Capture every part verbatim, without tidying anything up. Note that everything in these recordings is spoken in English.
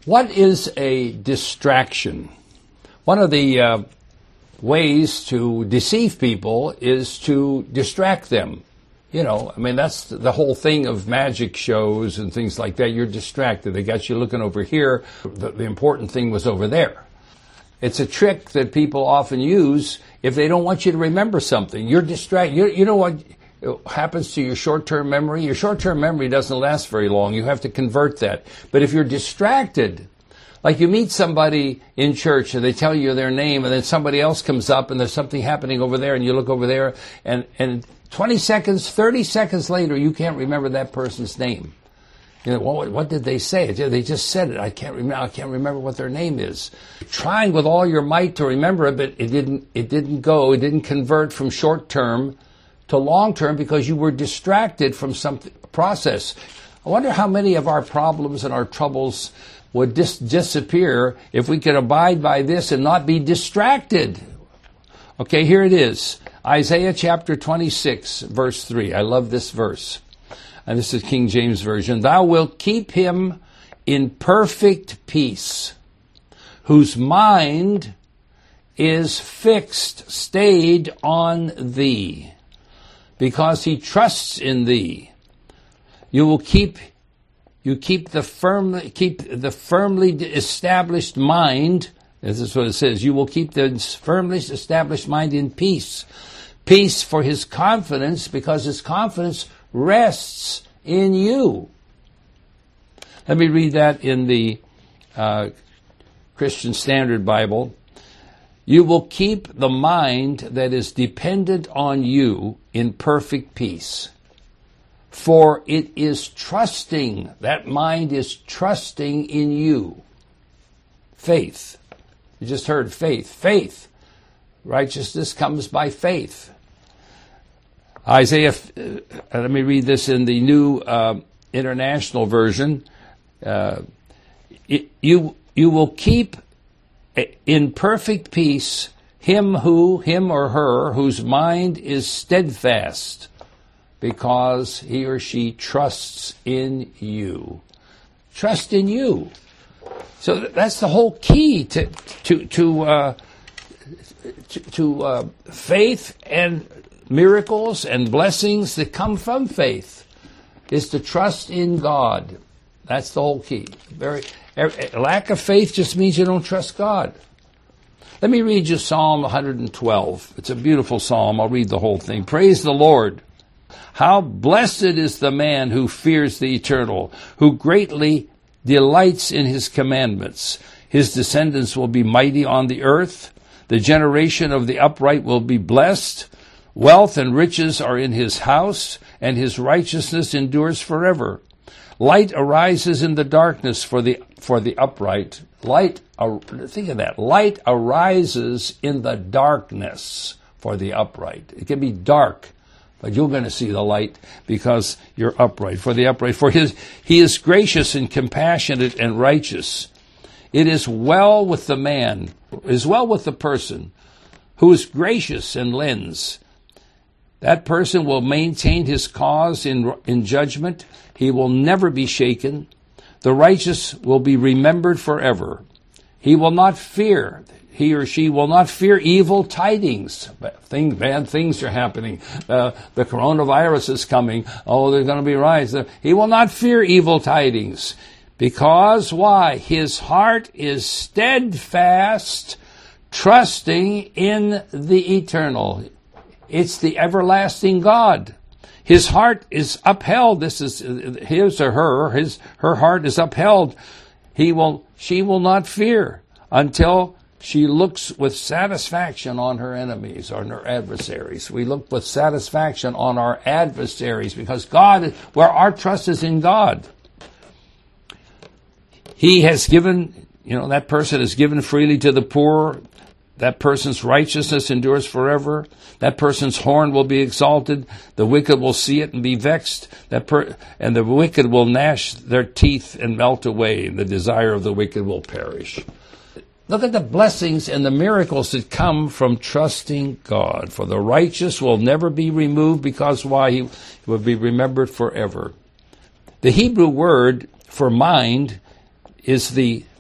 What is a distraction? One of the uh, ways to deceive people is to distract them. You know, I mean, that's the whole thing of magic shows and things like that. You're distracted. They got you looking over here. The, the important thing was over there. It's a trick that people often use if they don't want you to remember something. You're distracted. You, you know what happens to your short-term memory? Your short-term memory doesn't last very long. You have to convert that. But if you're distracted, like you meet somebody in church and they tell you their name and then somebody else comes up and there's something happening over there and you look over there and, and twenty seconds, thirty seconds later, you can't remember that person's name. You know, what, what did they say? They just said it. I can't remember. I can't remember what their name is. Trying with all your might to remember it, but it didn't. It didn't go. It didn't convert from short term to long term because you were distracted from some process. I wonder how many of our problems and our troubles would dis- disappear if we could abide by this and not be distracted. Okay, here it is. Isaiah chapter twenty-six, verse three. I love this verse. And this is King James Version. Thou wilt keep him in perfect peace, whose mind is fixed, stayed on thee, because he trusts in thee. You will keep, you keep the firm, keep the firmly established mind. This is what it says. You will keep the firmly established mind in peace. Peace for his confidence, because his confidence rests in you. Let me read that in the uh, Christian Standard Bible. You will keep the mind that is dependent on you in perfect peace, for it is trusting, that mind is trusting in you. Faith. You just heard faith. Faith. Righteousness comes by faith. Isaiah, uh, let me read this in the New uh, International Version. Uh, it, you you will keep in perfect peace him who, him or her, whose mind is steadfast, because he or she trusts in you. Trust in you. So that's the whole key to to to uh, to, to uh, faith and miracles and blessings that come from faith, is to trust in God. That's the whole key. Very lack of faith just means you don't trust God. Let me read you Psalm one hundred twelve. It's a beautiful psalm. I'll read the whole thing. Praise the Lord. How blessed is the man who fears the Eternal, who greatly delights in his commandments. His descendants will be mighty on the earth. The generation of the upright will be blessed. Wealth and riches are in his house, and his righteousness endures forever. Light arises in the darkness for the for the upright. Light, think of that. Light arises in the darkness for the upright. It can be dark, but you're going to see the light because you're upright. For the upright, for his he is gracious and compassionate and righteous. It is well with the man, is well with the person who is gracious and lends. That person will maintain his cause in, in judgment. He will never be shaken. The righteous will be remembered forever. He will not fear, he or she will not fear evil tidings. Thing, bad things are happening. Uh, the coronavirus is coming. Oh, there's going to be riots. He will not fear evil tidings. Because, why? His heart is steadfast, trusting in the eternal. It's the everlasting God. His heart is upheld. This is his or her. His her heart is upheld. He will. She will not fear until she looks with satisfaction on her enemies or on her adversaries. We look with satisfaction on our adversaries because God, where our trust is in God. He has given. You know, that person has given freely to the poor. That person's righteousness endures forever. That person's horn will be exalted. The wicked will see it and be vexed. That per- and the wicked will gnash their teeth and melt away. And the desire of the wicked will perish. Look at the blessings and the miracles that come from trusting God. For the righteous will never be removed, because why? He will be remembered forever. The Hebrew word for mind is the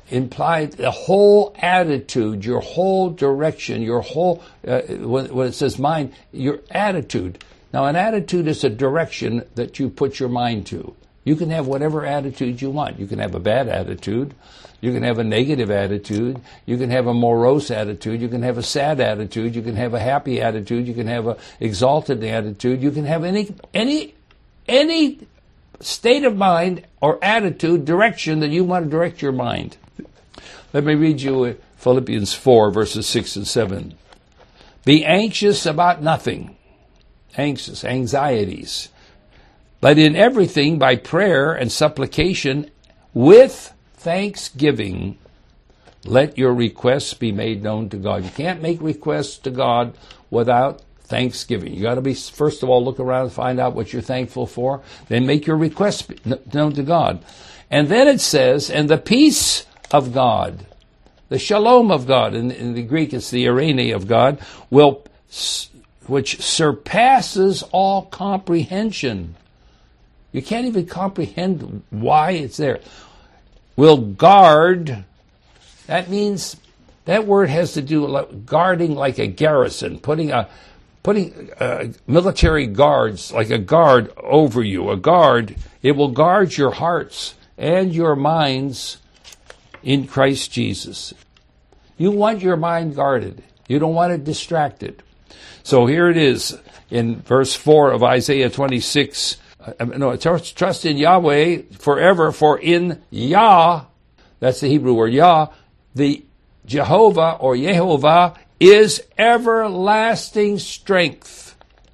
implied the whole attitude, your whole direction, your whole, uh, when, when it says mind, your attitude. Now, an attitude is a direction that you put your mind to. You can have whatever attitude you want. You can have a bad attitude. You can have a negative attitude. You can have a morose attitude. You can have a sad attitude. You can have a happy attitude. You can have a exalted attitude. You can have any, any, any state of mind or attitude, direction that you want to direct your mind. Let me read you Philippians four, verses six and seven. Be anxious about nothing. Anxious, anxieties. But in everything, by prayer and supplication, with thanksgiving, let your requests be made known to God. You can't make requests to God without thanksgiving. You got to be, first of all, look around and find out what you're thankful for. Then make your requests known to God. And then it says, and the peace of God, the shalom of God, in, in the Greek it's the eirene of God, will, which surpasses all comprehension. You can't even comprehend why it's there. Will guard, that means, that word has to do with guarding like a garrison, putting a, putting uh, military guards, like a guard over you, a guard. It will guard your hearts and your minds in Christ Jesus. You want your mind guarded. You don't want it distracted. So here it is in verse four of Isaiah twenty-six. Uh, no, trust in Yahweh forever, for in Yah, that's the Hebrew word Yah, the Jehovah or Yehovah is everlasting strength.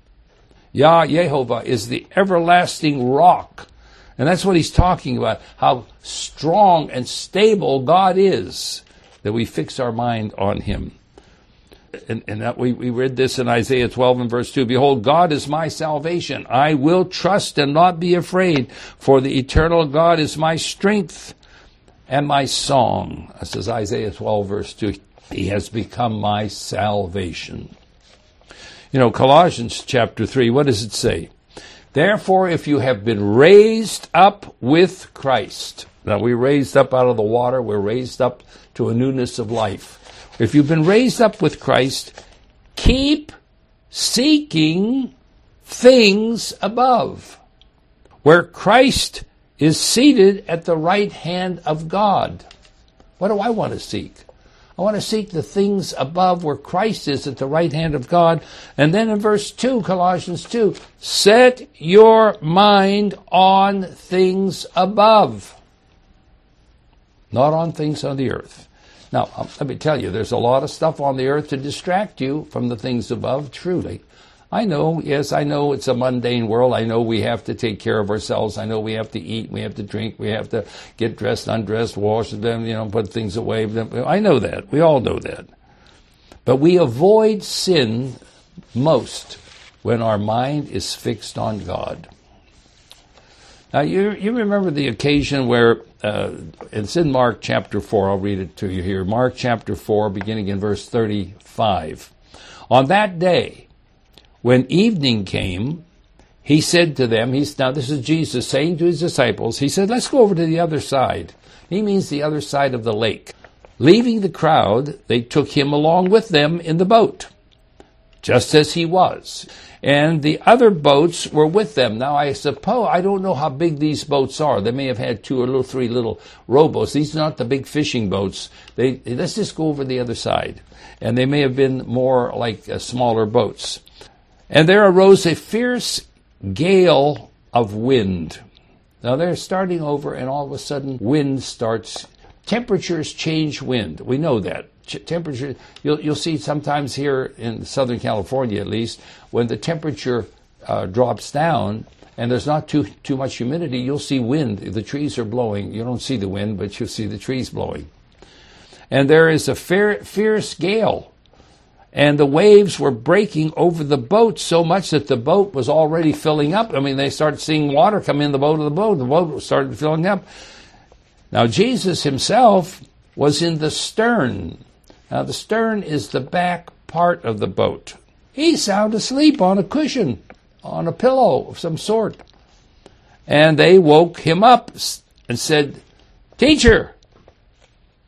Yah, Yehovah, is the everlasting rock. And that's what he's talking about, how strong and stable God is, that we fix our mind on him. And, and that we, we read this in Isaiah twelve and verse two. Behold, God is my salvation. I will trust and not be afraid, for the eternal God is my strength and my song. This is Isaiah twelve verse two. He has become my salvation. You know, Colossians chapter three, what does it say? Therefore, if you have been raised up with Christ. Now, we're raised up out of the water. We're raised up to a newness of life. If you've been raised up with Christ, keep seeking things above, where Christ is seated at the right hand of God. What do I want to seek? I want to seek the things above where Christ is at the right hand of God. And then in verse two, Colossians two, set your mind on things above, not on things on the earth. Now, let me tell you, there's a lot of stuff on the earth to distract you from the things above, truly. I know, yes, I know it's a mundane world. I know we have to take care of ourselves. I know we have to eat, we have to drink, we have to get dressed, undressed, wash them, you know, put things away. I know that. We all know that. But we avoid sin most when our mind is fixed on God. Now, you you remember the occasion where, uh, it's in Mark chapter four, I'll read it to you here. Mark chapter four, beginning in verse thirty-five. On that day, when evening came, he said to them, he's now this is Jesus saying to his disciples, he said, let's go over to the other side. He means the other side of the lake. Leaving the crowd, they took him along with them in the boat, just as he was. And the other boats were with them. Now, I suppose, I don't know how big these boats are. They may have had two or little, three little rowboats. These are not the big fishing boats. They, let's just go over the other side. And they may have been more like uh, smaller boats. And there arose a fierce gale of wind. Now, they're starting over, and all of a sudden, wind starts. Temperatures change wind. We know that. Temperature, you'll, you'll see sometimes here in Southern California at least, when the temperature uh, drops down and there's not too too much humidity, you'll see wind. The trees are blowing. You don't see the wind, but you'll see the trees blowing. And there is a fair, fierce gale. And the waves were breaking over the boat so much that the boat was already filling up. I mean, they started seeing water come in the boat of the boat. The boat started filling up. Now, Jesus himself was in the stern. Now, the stern is the back part of the boat. He's sound asleep on a cushion, on a pillow of some sort. And they woke him up and said, Teacher,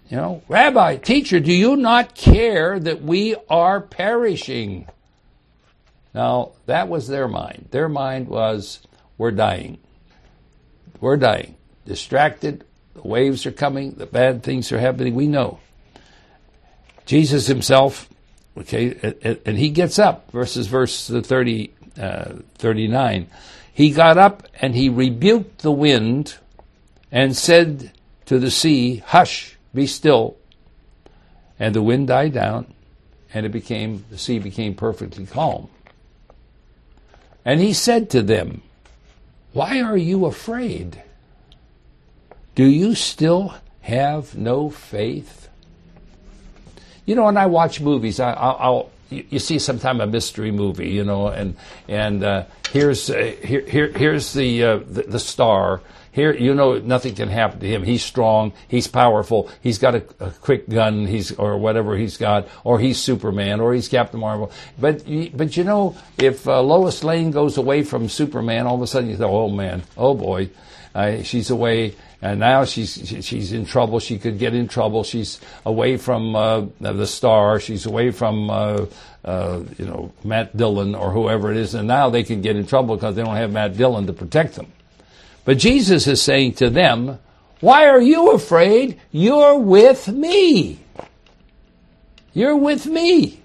You know, Rabbi, teacher, do you not care that we are perishing? Now, that was their mind. Their mind was, we're dying. We're dying. Distracted. The waves are coming. The bad things are happening. We know. Jesus himself, okay, and, and he gets up, verses verse thirty, uh, thirty-nine. He got up and he rebuked the wind and said to the sea, hush, be still. And the wind died down, and it became the sea became perfectly calm. And he said to them, why are you afraid? Do you still have no faith? You know, when I watch movies, I, I'll, I'll you, you see sometime a mystery movie, you know, and and uh, here's uh, here, here here's the, uh, the the star. Here, you know, nothing can happen to him. He's strong. He's powerful. He's got a, a quick gun. He's or whatever he's got, or he's Superman, or he's Captain Marvel. But but you know, if uh, Lois Lane goes away from Superman, all of a sudden you think, oh man, oh boy, uh, she's away, and now she's she's in trouble. She could get in trouble. She's away from uh, the star. She's away from uh, uh, you know Matt Dillon or whoever it is, and now they can get in trouble because they don't have Matt Dillon to protect them. But Jesus is saying to them, why are you afraid? You're with me. You're with me.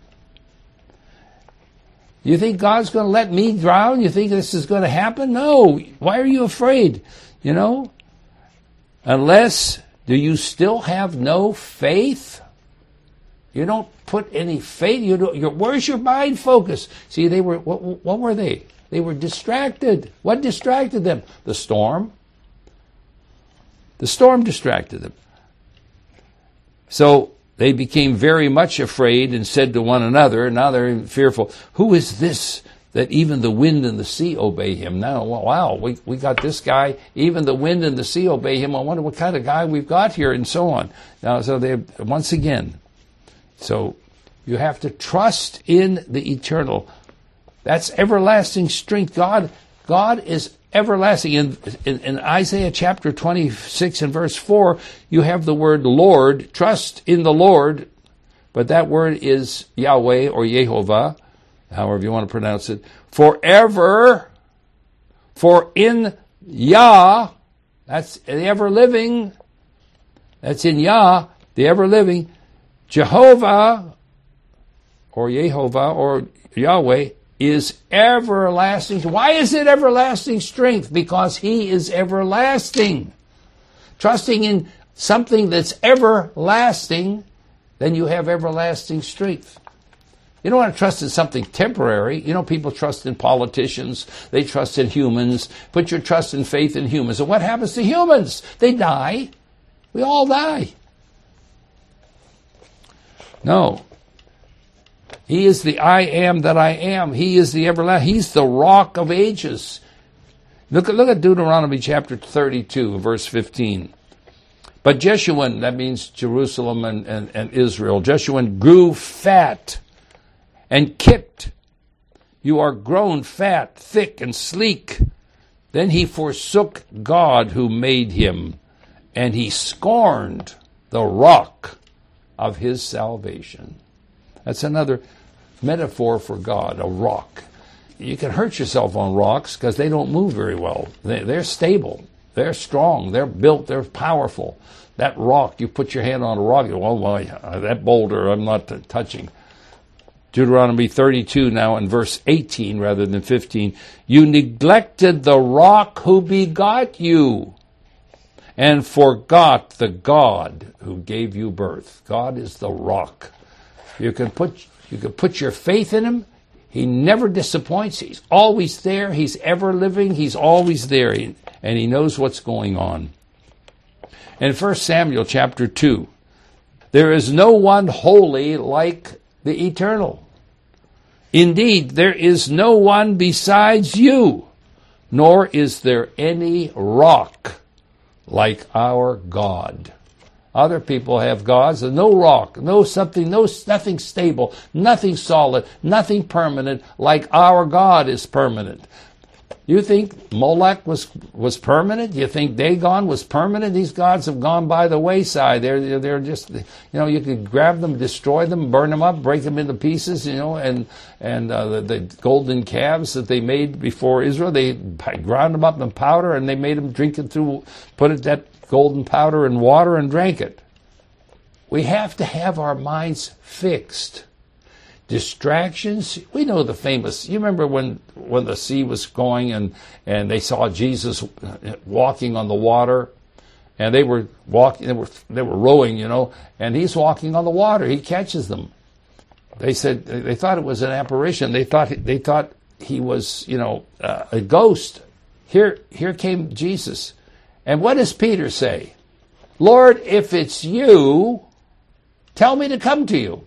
You think God's going to let me drown? You think this is going to happen? No. Why are you afraid? You know, unless, do you still have no faith? You don't put any faith. You don't, you're, where's your mind focus? See, they were, what, what were they? They were distracted. What distracted them? The storm. The storm distracted them. So they became very much afraid and said to one another, now they're fearful, who is this that even the wind and the sea obey him? Now, wow, we, we got this guy, even the wind and the sea obey him. I wonder what kind of guy we've got here, and so on. Now, so they, once again, so you have to trust in the eternal. That's everlasting strength. God, God is everlasting. In, in, in Isaiah chapter twenty-six and verse four, you have the word Lord. Trust in the Lord, but that word is Yahweh or Yehovah, however you want to pronounce it. Forever, for in Yah, that's the ever-living, that's in Yah, the ever-living, Jehovah or Yehovah or Yahweh, is everlasting. Why is it everlasting strength? Because he is everlasting. Trusting in something that's everlasting, then you have everlasting strength. You don't want to trust in something temporary. You know, people trust in politicians. They trust in humans. Put your trust and faith in humans. And what happens to humans? They die. We all die. No. He is the I am that I am. He is the everlasting. He's the rock of ages. Look at, look at Deuteronomy chapter thirty-two, verse fifteen. But Jeshurun, that means Jerusalem and, and, and Israel, Jeshurun grew fat and kipped. You are grown fat, thick, and sleek. Then he forsook God who made him, and he scorned the rock of his salvation. That's another metaphor for God, a rock. You can hurt yourself on rocks because they don't move very well. They, they're stable. They're strong. They're built. They're powerful. That rock, you put your hand on a rock, you go, oh, well, that boulder I'm not t- touching. Deuteronomy thirty-two now in verse eighteen rather than fifteen. You neglected the rock who begot you and forgot the God who gave you birth. God is the rock. You can put you can put your faith in him. He never disappoints. He's always there. He's ever living. He's always there. And he knows what's going on. In First Samuel chapter two, there is no one holy like the eternal. Indeed, there is no one besides you, nor is there any rock like our God. Other people have gods, and no rock, no something, no nothing stable, nothing solid, nothing permanent, like our God is permanent. You think Molech was was permanent? You think Dagon was permanent? These gods have gone by the wayside. They're they're just, you know, you could grab them, destroy them, burn them up, break them into pieces, you know, and and uh, the, the golden calves that they made before Israel, they ground them up in powder and they made them drink it through, put it that golden powder in water and drank it. We have to have our minds fixed. Distractions, we know the famous, you remember when, when the sea was going and, and they saw Jesus walking on the water, and they were walking, they were, they were rowing, you know, and he's walking on the water, he catches them. They said, they thought it was an apparition, they thought, they thought he was, you know, uh, a ghost. Here, here came Jesus. And what does Peter say? Lord, if it's you, tell me to come to you.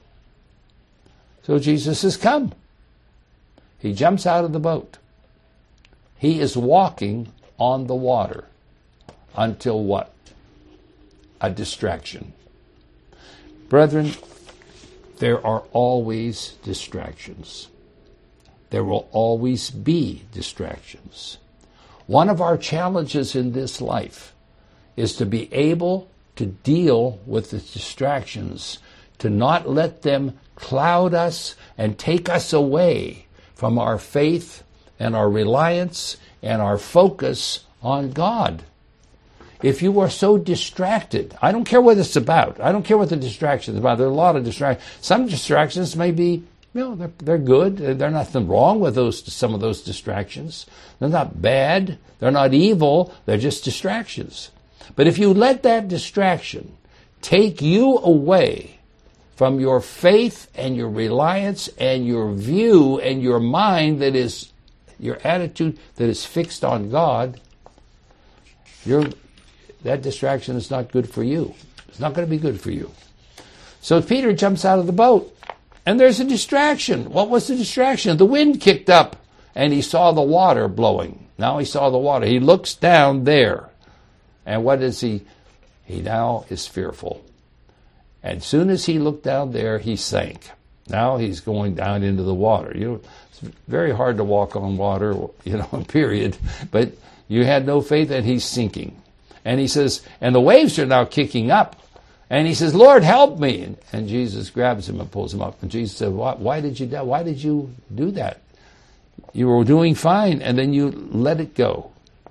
So Jesus says, come. He jumps out of the boat. He is walking on the water until what? A distraction. Brethren, there are always distractions. There will always be distractions. One of our challenges in this life is to be able to deal with the distractions, to not let them cloud us and take us away from our faith and our reliance and our focus on God. If you are so distracted, I don't care what it's about. I don't care what the distraction is about. There are a lot of distractions. Some distractions may be, you know, they're, they're good. There's nothing wrong with those. Some of those distractions. They're not bad. They're not evil. They're just distractions. But if you let that distraction take you away from your faith and your reliance and your view and your mind that is, your attitude that is fixed on God, you're, that distraction is not good for you. It's not going to be good for you. So Peter jumps out of the boat, and there's a distraction. What was the distraction? The wind kicked up, and he saw the water blowing. Now he saw the water. He looks down there, and what is he? He now is fearful. As soon as he looked down there, he sank. Now he's going down into the water. You know, it's very hard to walk on water, you know, period. But you had no faith, and he's sinking. And he says, and the waves are now kicking up. And he says, Lord, help me. And, and Jesus grabs him and pulls him up. And Jesus said, why, why did you do, why did you do that? You were doing fine, and then you let it go.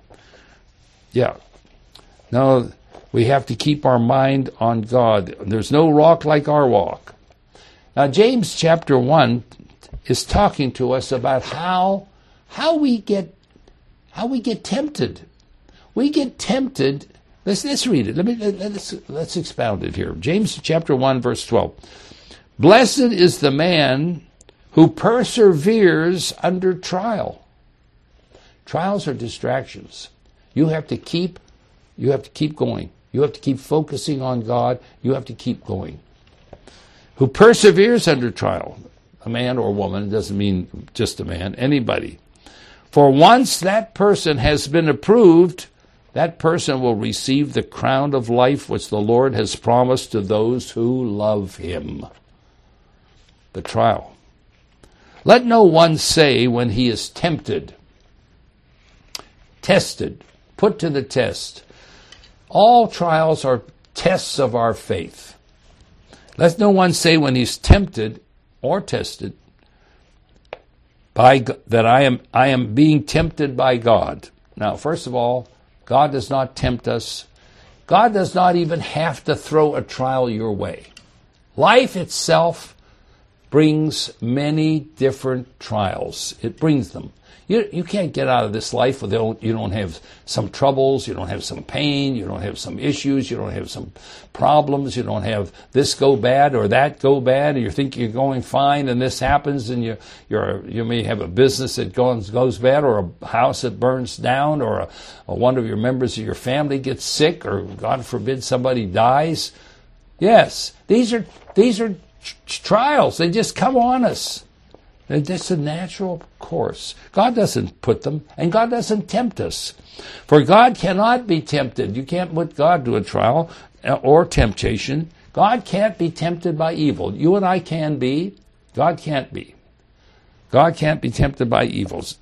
Yeah. Now, we have to keep our mind on God. There's no rock like our walk. Now, James chapter one is talking to us about how how we get how we get tempted. We get tempted. Let's let's read it. Let me let's let's expound it here. James chapter one, verse twelve. Blessed is the man who perseveres under trial. Trials are distractions. You have to keep you have to keep going. You have to keep focusing on God. You have to keep going. Who perseveres under trial. A man or a woman, doesn't mean just a man, anybody. For once that person has been approved, that person will receive the crown of life which the Lord has promised to those who love him. The trial. Let no one say when he is tempted, tested, put to the test. All trials are tests of our faith. Let no one say when he's tempted or tested by that I am I am being tempted by God. Now, first of all, God does not tempt us. God does not even have to throw a trial your way. Life itself brings many different trials. It brings them. You you can't get out of this life without, you don't have some troubles, you don't have some pain, you don't have some issues, you don't have some problems, you don't have this go bad or that go bad, and you think you're going fine and this happens, and you you're you may have a business that goes goes bad, or a house that burns down, or a, or one of your members of your family gets sick, or God forbid somebody dies. Yes, these are these are trials. They just come on us. It's a natural course. God doesn't put them, and God doesn't tempt us. For God cannot be tempted. You can't put God to a trial or temptation. God can't be tempted by evil. You and I can be. God can't be. God can't be tempted by evils.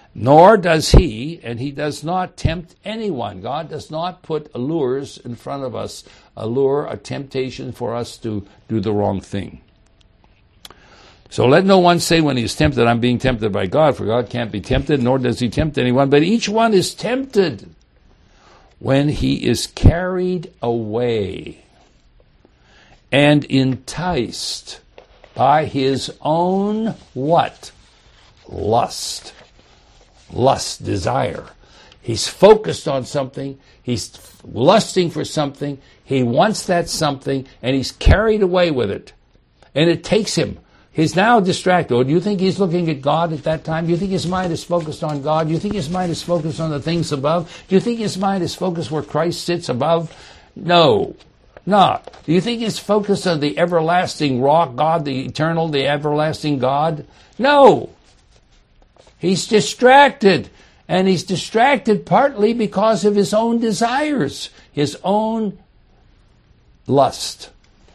Nor does he, and he does not tempt anyone. God does not put allures in front of us, a lure, a temptation for us to do the wrong thing. So let no one say when he is tempted, I'm being tempted by God, for God can't be tempted, nor does he tempt anyone. But each one is tempted when he is carried away and enticed by his own what? Lust. Lust, desire. He's focused on something. He's lusting for something. He wants that something, and he's carried away with it. And it takes him. He's now distracted. Or do you think he's looking at God at that time? Do you think his mind is focused on God? Do you think his mind is focused on the things above? Do you think his mind is focused where Christ sits above? No, not. Do you think he's focused on the everlasting rock, God, the eternal, the everlasting God? No. He's distracted. And he's distracted partly because of his own desires, his own lust.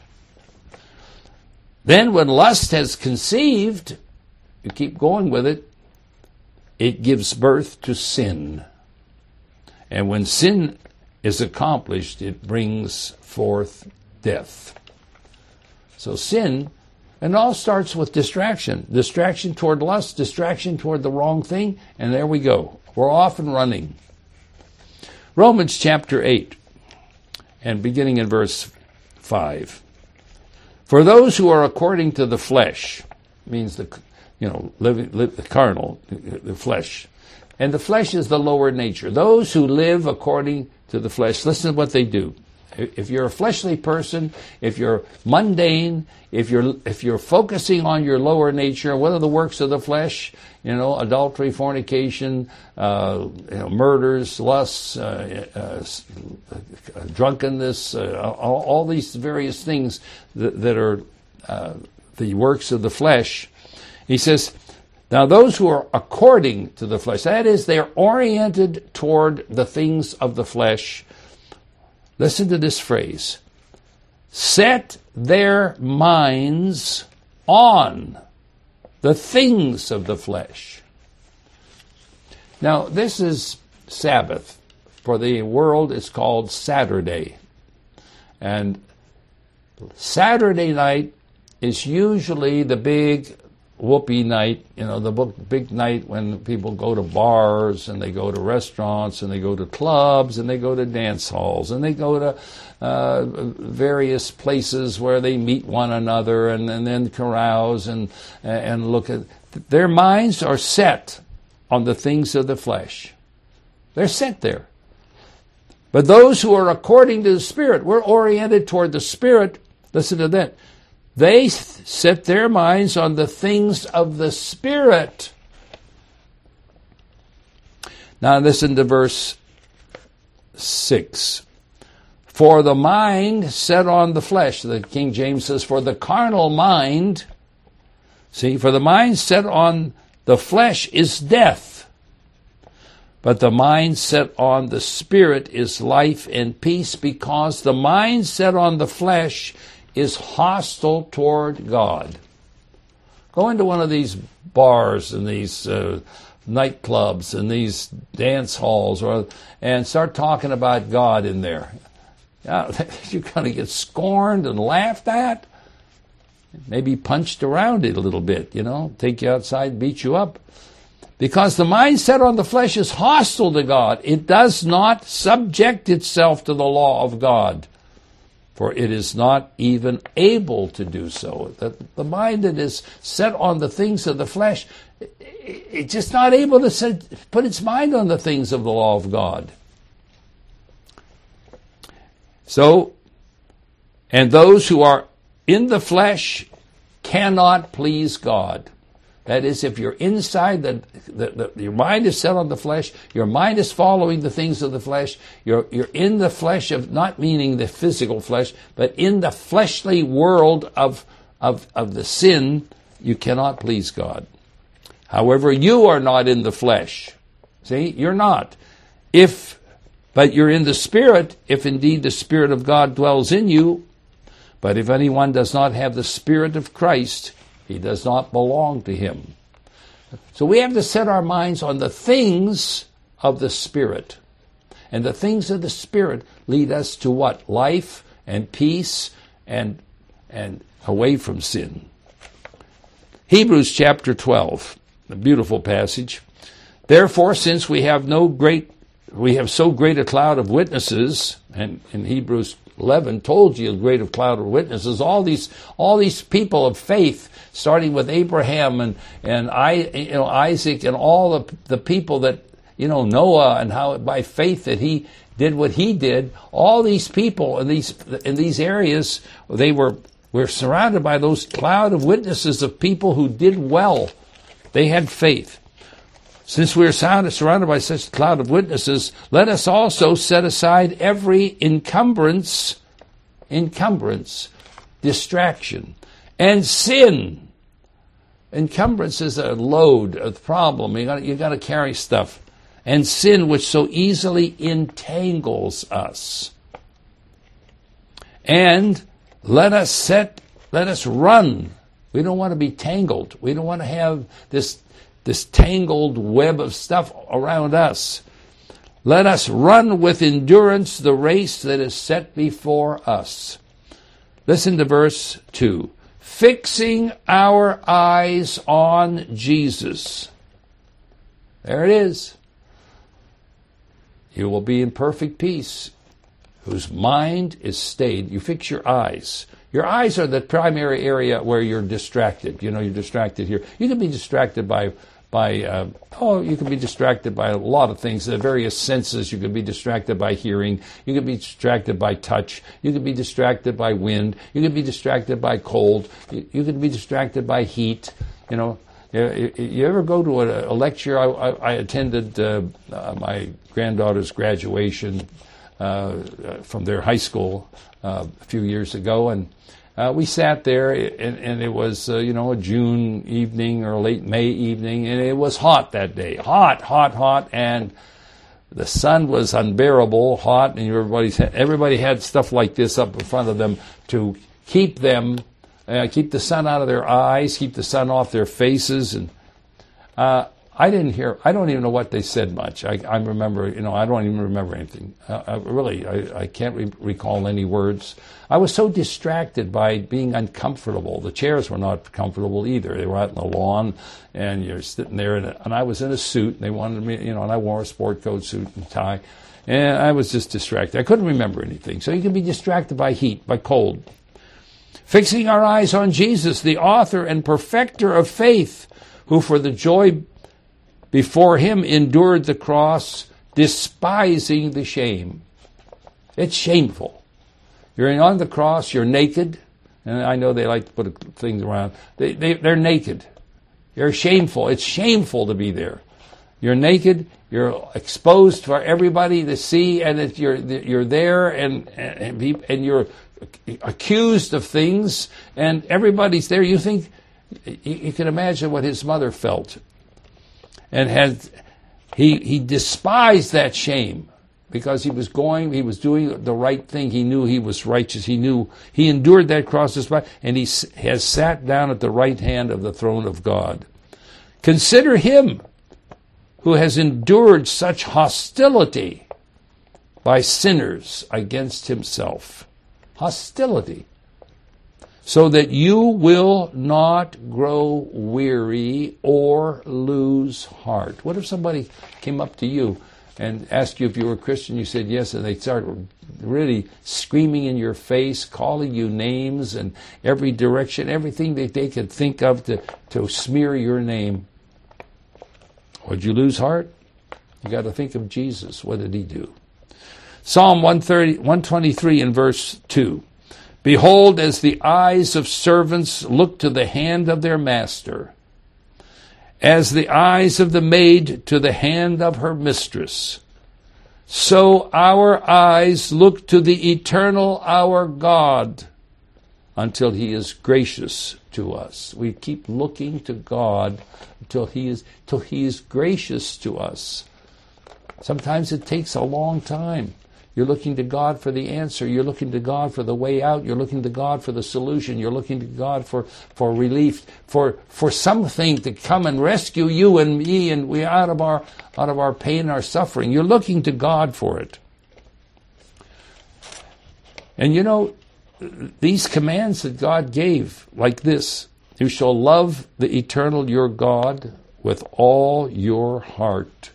Then when lust has conceived, you keep going with it, it gives birth to sin. And when sin is accomplished, it brings forth death. So sin, and it all starts with distraction. Distraction toward lust, distraction toward the wrong thing, and there we go. We're off and running. Romans chapter eight, and beginning in verse five. For those who are according to the flesh, means the, you know, living, live, the carnal, the flesh. And the flesh is the lower nature. Those who live according to the flesh, listen to what they do. If you're a fleshly person, if you're mundane, if you're if you're focusing on your lower nature, what are the works of the flesh? You know, adultery, fornication, uh, you know, murders, lusts, uh, uh, drunkenness, uh, all, all these various things that, that are uh, the works of the flesh. He says, now those who are according to the flesh, that is, they're oriented toward the things of the flesh. Listen to this phrase. Set their minds on the things of the flesh. Now, this is Sabbath. For the world, it's called Saturday. And Saturday night is usually the big whoopee night, you know, the big night when people go to bars and they go to restaurants and they go to clubs and they go to dance halls and they go to uh, various places where they meet one another and, and then carouse and and look at. Their minds are set on the things of the flesh. They're set there. But those who are according to the Spirit, we're oriented toward the Spirit. Listen to that. They set their minds on the things of the Spirit. Now listen to verse six. For the mind set on the flesh, the King James says, for the carnal mind, see, for the mind set on the flesh is death, but the mind set on the Spirit is life and peace, because the mind set on the flesh is hostile toward God. Go into one of these bars and these uh, nightclubs and these dance halls, or and start talking about God in there. Yeah, you're going to get scorned and laughed at, maybe punched around it a little bit, you know, take you outside, beat you up. Because the mind set on the flesh is hostile to God. It does not subject itself to the law of God, for it is not even able to do so. The, the mind that is set on the things of the flesh, it, it's just not able to set, put its mind on the things of the law of God. So, and those who are in the flesh cannot please God. That is, if you're inside, the, the, the, your mind is set on the flesh, your mind is following the things of the flesh, you're, you're in the flesh of, not meaning the physical flesh, but in the fleshly world of, of, of the sin, you cannot please God. However, you are not in the flesh. See, you're not. If, but you're in the Spirit, if indeed the Spirit of God dwells in you. But if anyone does not have the Spirit of Christ, he does not belong to him. So we have to set our minds on the things of the Spirit. And the things of the Spirit lead us to what? Life and peace and and away from sin. Hebrews chapter twelve, a beautiful passage. Therefore, since we have no great, we have so great a cloud of witnesses, and in Hebrews eleven told you a great a cloud of witnesses, all these all these people of faith, starting with Abraham and and I, you know, Isaac and all the the people that, you know, Noah, and how by faith that he did what he did. All these people in these in these areas, they were were surrounded by those cloud of witnesses of people who did well. They had faith. Since we are surrounded by such a cloud of witnesses, let us also set aside every encumbrance, encumbrance, distraction, and sin. Encumbrance is a load, a problem. You got you got to carry stuff. And sin, which so easily entangles us. And let us set, let us run. We don't want to be tangled. We don't want to have this, this tangled web of stuff around us. Let us run with endurance the race that is set before us. Listen to verse two. Fixing our eyes on Jesus. There it is. You will be in perfect peace, whose mind is stayed. You fix your eyes. Your eyes are the primary area where you're distracted. You know, you're distracted here. You can be distracted by, by uh, oh, you can be distracted by a lot of things. The various senses. You can be distracted by hearing. You can be distracted by touch. You can be distracted by wind. You can be distracted by cold. You, you can be distracted by heat. You know. You ever go to a, a lecture? I, I, I attended uh, uh, my granddaughter's graduation uh, from their high school uh, a few years ago, and uh, we sat there, and, and it was uh, you know a June evening or a late May evening, and it was hot that day, hot, hot, hot, and the sun was unbearable, hot, and everybody's everybody had stuff like this up in front of them to keep them. Uh, keep the sun out of their eyes, keep the sun off their faces, and uh, I didn't hear. I don't even know what they said much. I, I remember, you know, I don't even remember anything. Uh, I, really, I, I can't re- recall any words. I was so distracted by being uncomfortable. The chairs were not comfortable either. They were out on the lawn, and you're sitting there, and, and I was in a suit, and they wanted me, you know, and I wore a sport coat suit and tie, and I was just distracted. I couldn't remember anything. So you can be distracted by heat, by cold. Fixing our eyes on Jesus, the author and perfecter of faith, who for the joy before him endured the cross, despising the shame. It's shameful. You're on the cross, you're naked, and I know they like to put things around. They, they, they're naked. You're shameful. It's shameful to be there. You're naked, you're exposed for everybody to see, and that you're you're there, and and, and you're accused of things, and everybody's there. You think, you, you can imagine what his mother felt. And had he he despised that shame because he was going, he was doing the right thing. He knew he was righteous. He knew he endured that cross, and he has sat down at the right hand of the throne of God. Consider him who has endured such hostility by sinners against himself. Hostility. So that you will not grow weary or lose heart. What if somebody came up to you and asked you if you were a Christian? You said yes, and they started really screaming in your face, calling you names and every direction, everything that they could think of to, to smear your name. Would you lose heart? You got to think of Jesus. What did he do? Psalm one thirty, one twenty-three in verse two. Behold, as the eyes of servants look to the hand of their master, as the eyes of the maid to the hand of her mistress, so our eyes look to the eternal our God until he is gracious to us. We keep looking to God until he is, till he is gracious to us. Sometimes it takes a long time. You're looking to God for the answer. You're looking to God for the way out. You're looking to God for the solution. You're looking to God for, for relief, for for something to come and rescue you and me and we out of our out of our pain and our suffering. You're looking to God for it. And you know, these commands that God gave, like this: you shall love the eternal your God with all your heart.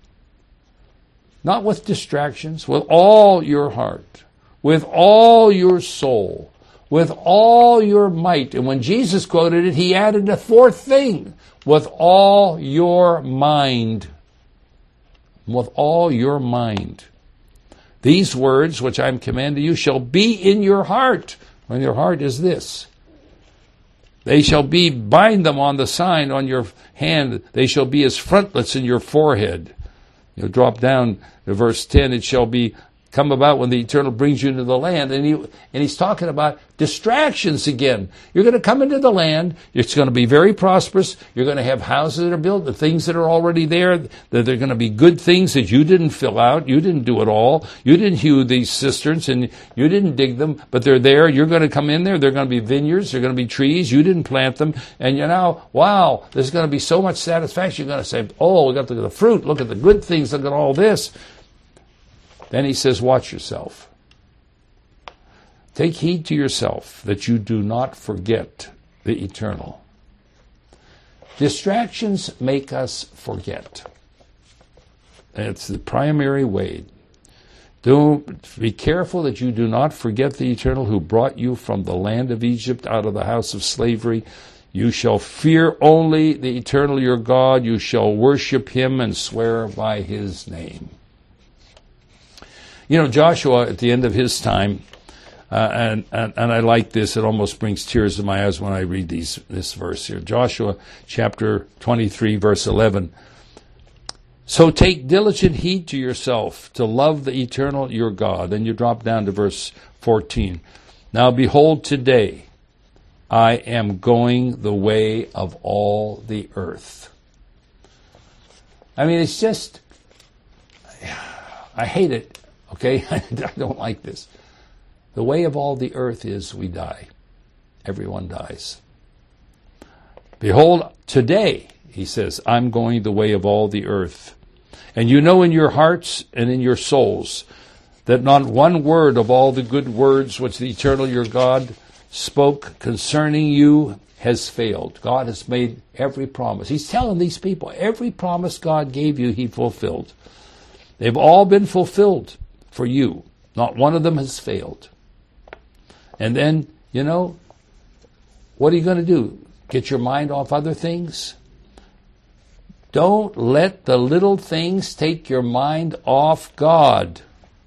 Not with distractions, with all your heart, with all your soul, with all your might. And when Jesus quoted it, he added a fourth thing: with all your mind. With all your mind. These words which I am commanding you shall be in your heart. And your heart is this: they shall be, bind them on the sign on your hand. They shall be as frontlets in your forehead. You know, drop down to verse ten. It shall be come about when the Eternal brings you into the land. And, he, and he's talking about distractions again. You're going to come into the land. It's going to be very prosperous. You're going to have houses that are built, the things that are already there, that they're going to be good things that you didn't fill out. You didn't do it all. You didn't hew these cisterns and you didn't dig them, but they're there. You're going to come in there. They're going to be vineyards. They're going to be trees. You didn't plant them. And you know, wow, there's going to be so much satisfaction. You're going to say, oh, we got to look at the fruit. Look at the good things. Look at all this. Then he says, watch yourself. Take heed to yourself that you do not forget the eternal. Distractions make us forget. It's the primary way. Do be careful that you do not forget the eternal who brought you from the land of Egypt out of the house of slavery. You shall fear only the eternal your God. You shall worship him and swear by his name. You know, Joshua, at the end of his time, uh, and, and and I like this, it almost brings tears to my eyes when I read these this verse here. Joshua chapter twenty-three, verse eleven. So take diligent heed to yourself to love the eternal your God. Then you drop down to verse fourteen. Now behold, today I am going the way of all the earth. I mean, it's just, I hate it. Okay, I don't like this. The way of all the earth is we die. Everyone dies. Behold, today, he says, I'm going the way of all the earth. And you know in your hearts and in your souls that not one word of all the good words which the eternal your God spoke concerning you has failed. God has made every promise. He's telling these people, every promise God gave you, he fulfilled. They've all been fulfilled for you. Not one of them has failed. And then, you know, what are you going to do? Get your mind off other things? Don't let the little things take your mind off God.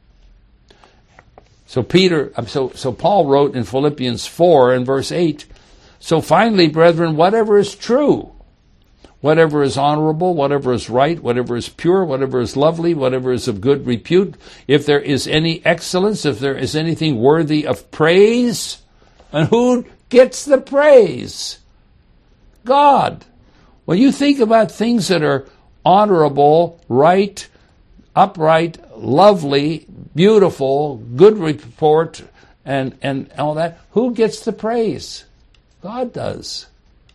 So Peter, so so Paul wrote in Philippians four and verse eight, so finally, brethren, whatever is true, whatever is honorable, whatever is right, whatever is pure, whatever is lovely, whatever is of good repute, if there is any excellence, if there is anything worthy of praise, and who gets the praise? God. When you think about things that are honorable, right, upright, lovely, beautiful, good report, and, and all that, who gets the praise? God does.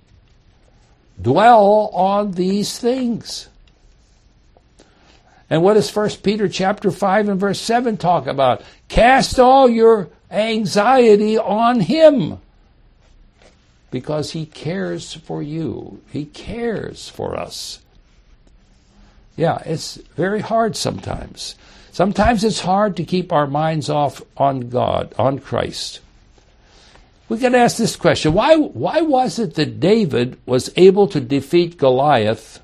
Dwell on these things. And what does First Peter chapter five and verse seven talk about? Cast all your anxiety on him, because he cares for you. He cares for us. Yeah, it's very hard sometimes. Sometimes it's hard to keep our minds off on God, on Christ. We can ask this question. Why, why was it that David was able to defeat Goliath,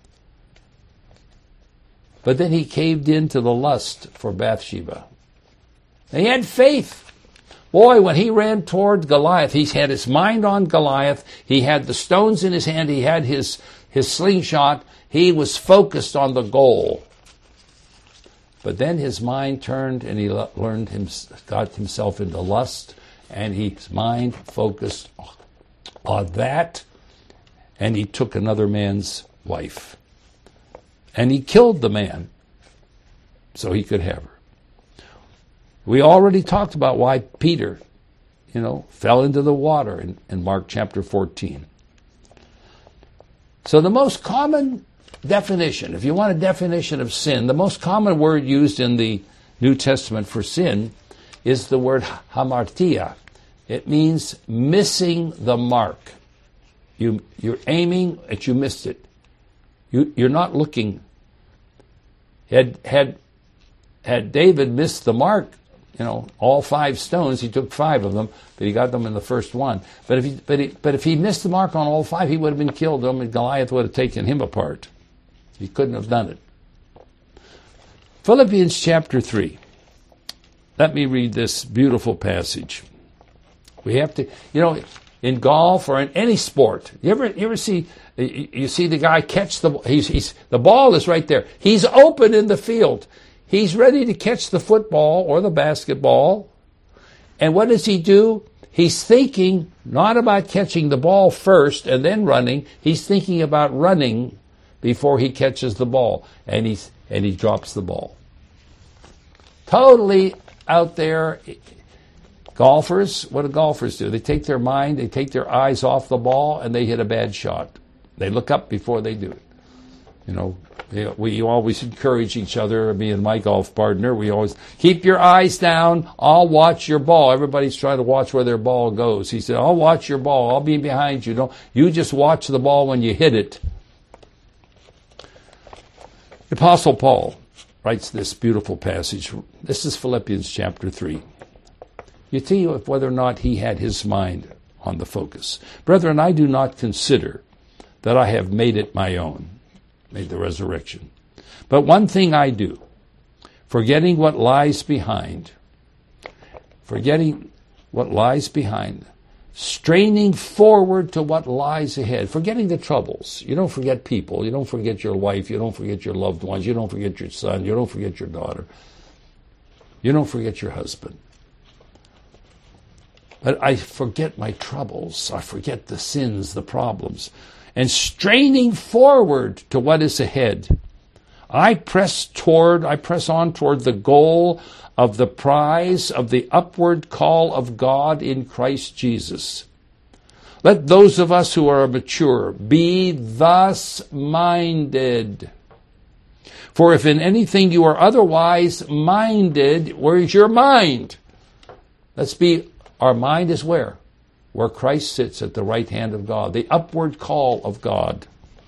but then he caved into the lust for Bathsheba? And he had faith. Boy, when he ran toward Goliath, he had his mind on Goliath. He had the stones in his hand. He had his, his slingshot. He was focused on the goal. But then his mind turned and he learned him, got himself into lust. And his mind focused on that, and he took another man's wife. And he killed the man so he could have her. We already talked about why Peter, you know, fell into the water in, in Mark chapter fourteen. So the most common definition, if you want a definition of sin, the most common word used in the New Testament for sin is the word hamartia. It means missing the mark. You, you're aiming, and you missed it. You, you're not looking. Had, had, had David missed the mark, you know, all five stones, he took five of them, but he got them in the first one. But if he, but he, but if he missed the mark on all five, he would have been killed, and Goliath would have taken him apart. He couldn't have done it. Philippians chapter three. Let me read this beautiful passage. We have to, you know, in golf or in any sport, you ever you ever see you see the guy catch the he's he's the ball is right there. He's open in the field. He's ready to catch the football or the basketball. And what does he do? He's thinking not about catching the ball first and then running. He's thinking about running before he catches the ball, and he's and he drops the ball. Totally out there. Golfers, what do golfers do? They take their mind, they take their eyes off the ball, and they hit a bad shot. They look up before they do it. You know, we always encourage each other, me and my golf partner, we always, keep your eyes down, I'll watch your ball. Everybody's trying to watch where their ball goes. He said, I'll watch your ball, I'll be behind you. Don't, you just watch the ball when you hit it. The Apostle Paul writes this beautiful passage. This is Philippians chapter three. You see whether or not he had his mind on the focus. Brethren, I do not consider that I have made it my own, made the resurrection. But one thing I do, forgetting what lies behind, forgetting what lies behind, straining forward to what lies ahead, forgetting the troubles. You don't forget people. You don't forget your wife. You don't forget your loved ones. You don't forget your son. You don't forget your daughter. You don't forget your husband. But I forget my troubles. I forget the sins, the problems. And straining forward to what is ahead, I press toward, I press on toward the goal of the prize of the upward call of God in Christ Jesus. Let those of us who are mature be thus minded. For if in anything you are otherwise minded, where is your mind? Let's be, our mind is where? Where Christ sits at the right hand of God, the upward call of God.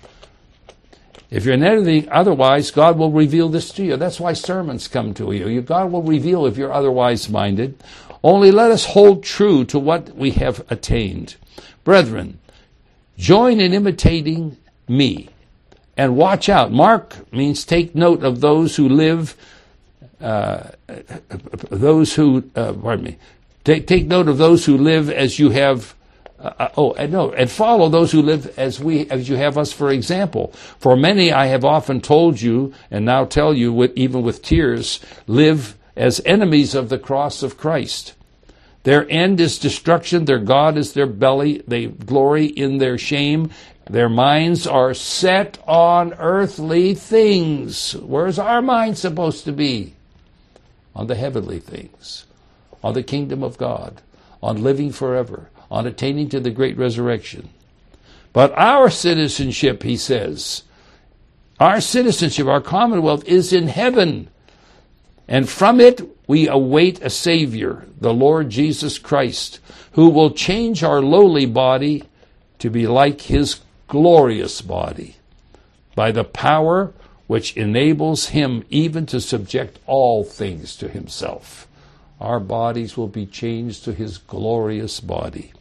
If you're in anything otherwise, God will reveal this to you. That's why sermons come to you. God will reveal if you're otherwise minded. Only let us hold true to what we have attained. Brethren, join in imitating me. And watch out. Mark means take note of those who live, uh, those who, uh, pardon me, take, take note of those who live as you have Uh, oh, and no, and follow those who live as we, as you have us for example. For many I have often told you, and now tell you, with, even with tears, live as enemies of the cross of Christ. Their end is destruction. Their God is their belly. They glory in their shame. Their minds are set on earthly things. Where's our mind supposed to be? On the heavenly things, on the kingdom of God, on living forever, on attaining to the great resurrection. But our citizenship, he says, our citizenship, our commonwealth is in heaven. And from it we await a Savior, the Lord Jesus Christ, who will change our lowly body to be like his glorious body by the power which enables him even to subject all things to himself. Our bodies will be changed to his glorious body.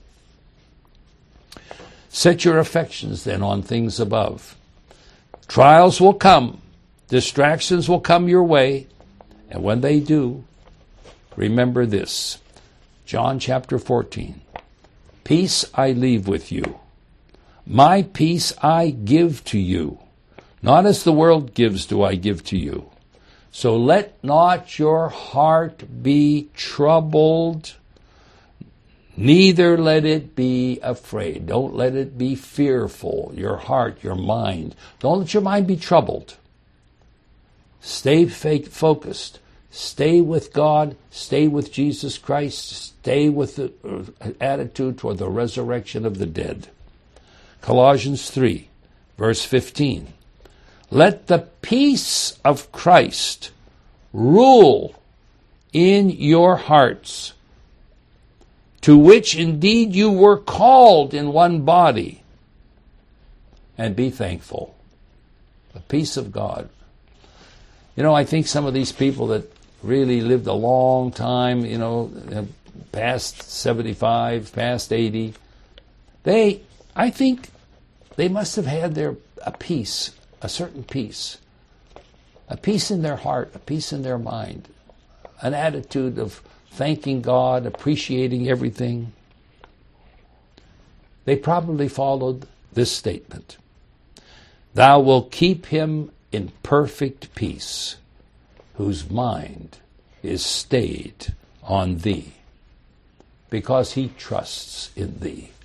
Set your affections then on things above. Trials will come. Distractions will come your way. And when they do, remember this. John chapter fourteen. Peace I leave with you. My peace I give to you. Not as the world gives do I give to you. So let not your heart be troubled, neither let it be afraid. Don't let it be fearful, your heart, your mind. Don't let your mind be troubled. Stay focused. Stay with God, stay with Jesus Christ, stay with the attitude toward the resurrection of the dead. Colossians three, verse fifteen. Let the peace of Christ rule in your hearts, to which indeed you were called in one body, and be thankful. The peace of God. You know, I think some of these people that really lived a long time, you know, past seventy-five, past eighty, they, I think they must have had their a peace, a certain peace, a peace in their heart, a peace in their mind, an attitude of thanking God, appreciating everything. They probably followed this statement: Thou wilt keep him in perfect peace, whose mind is stayed on thee, because he trusts in thee.